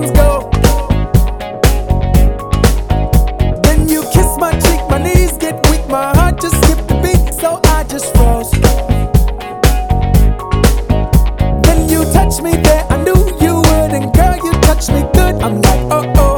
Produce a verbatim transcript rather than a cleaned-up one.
arms go. Then you kiss my cheek, my knees get weak, my heart just skipped a beat, so I just froze. Then you touch me there, I knew you would, and girl, you touch me good. I'm like, oh oh.